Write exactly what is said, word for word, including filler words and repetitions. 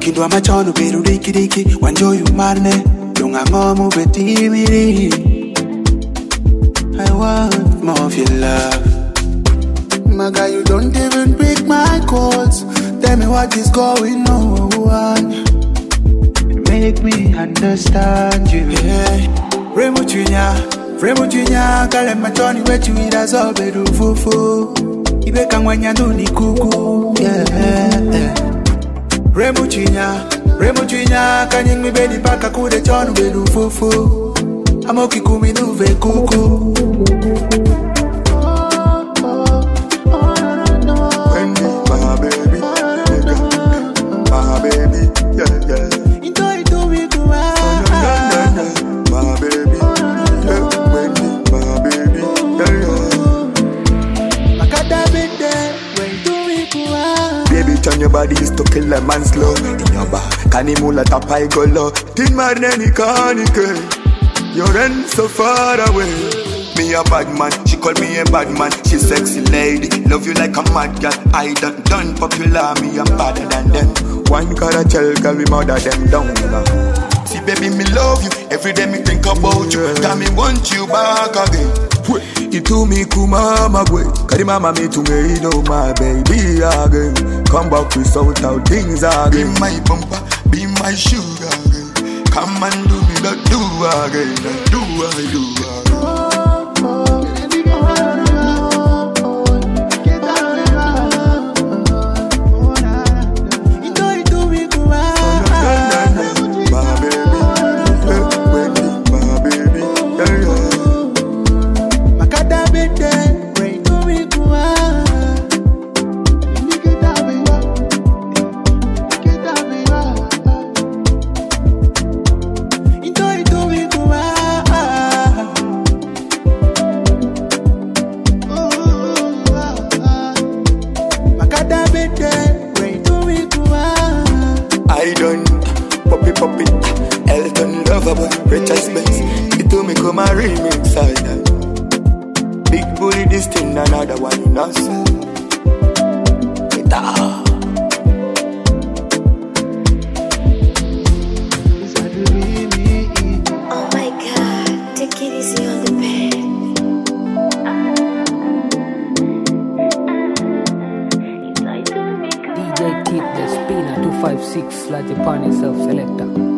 Kindwa machono beru riki riki wanjoyu marne lunga ngomu betimiri. I want more of your love. My guy, you don't even pick my calls. Tell me what is going on. Make me understand you. Yeah. Remo Junior, Remo Junior, kale machoni wetu ida zobe du fufu. Ibe kangwanya nduni kuku. Yeah. Remo Junior, Remo Junior, kanying mi bedi paka kude chonu bedu fufu. Amoki kumi nuve kuku. Turn your body is to kill a man slow. In your back, Kanimula tapai go low. Tin marneni kanike. Your end so far away. Me a bad man, she call me a bad man. She sexy lady, love you like a mad girl. I done done popular, me I'm better than them. One carachel, girl, we mother them down. See baby, me love you. Every day me think about you. Tell me want you back again. Itu me kumama boy, kari mama me to me know my baby again. Come back without how things are again. Be my bumper, be my sugar again. Come and do me that do again, that do I do again. I done poppy poppy, Elton Loverboy, Richard Spence. It to me come a remix side. Big bully this thing, another one in us. Oh my God, take it easy on the bed. D J Keep the Spinner two five six, like Japan self selector.